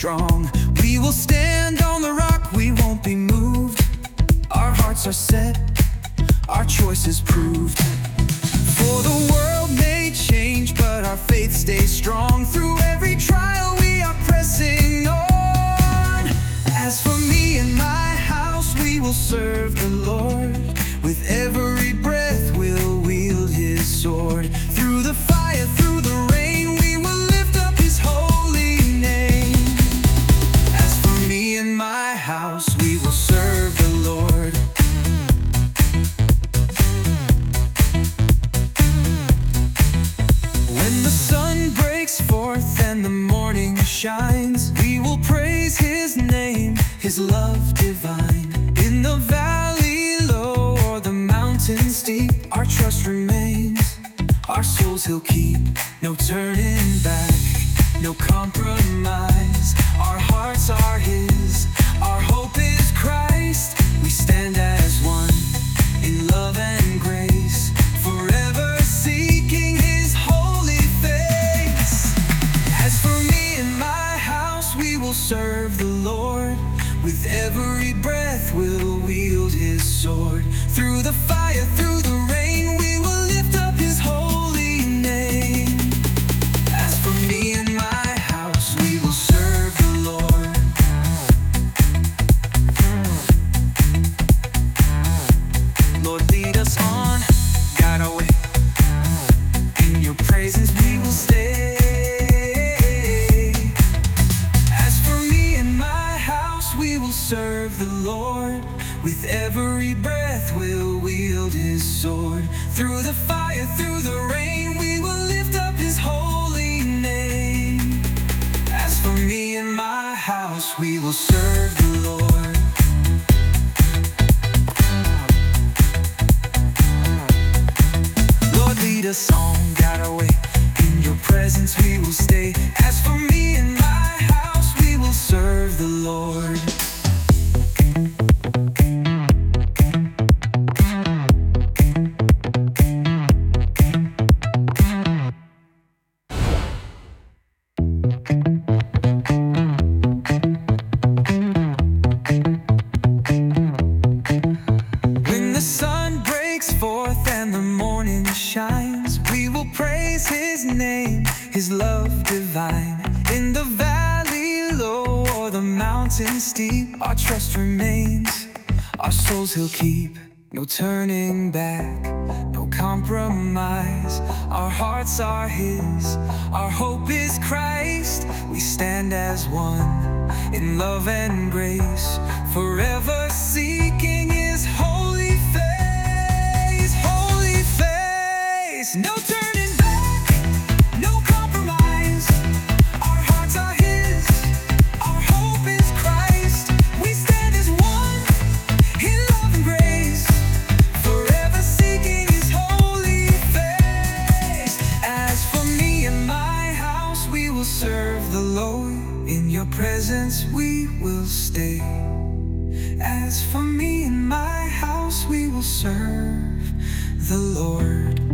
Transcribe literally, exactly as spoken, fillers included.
strong. We will stand on the rock, we won't be moved. Our hearts are set, our choice is proved. For the world may change, but our faith stays strong. Through every trial we are pressing on. As for me and my house, we will serve the Lord. With every breath we'll wield His sword. Through the fire, through the rain, we will lift up His holy name. As for me and my house, we will serve the Lord. When the sun breaks forth and the morning shines, we will praise His name, His love divine. In the valley low or the mountain steep, our trust remains, our souls He'll keep. No turning back, no compromise. Our hearts are His, our hope is Christ. We stand as one in love and grace, forever seeking His holy face. As for me and my house, we will serve the Lord. With every breath we'll wield His sword. Through the fire, through the rain, we will lift up His holy name. As for me and my house, we will serve the Lord. Lord, lead us on, guide our way. In Your presence we will stay. As for me and my house, we will serve the Lord. With every breath we'll wield His sword. Through the fire, through the rain, we will lift up His holy name. As for me and my house, we will serve the Lord. Lord, lead us on, guide our way. In Your presence we will stay. As for me and my house, we will serve the Lord. When the sun breaks forth and the morning shines, we will praise His name, His love divine. In the valley low or the mountain steep, our trust remains, our souls He'll keep. No turning back, no compromise. Our hearts are His, our hope is Christ. We stand as one in love and grace, forever seeking His holy face, holy face. No turning back, no compromise. Our hearts are His, our hope is Christ. We stand as one in love and grace, forever seeking His holy face. As for me and my house, we will serve the Lord. In Your presence we will stay. As for me and my house, we will serve the Lord.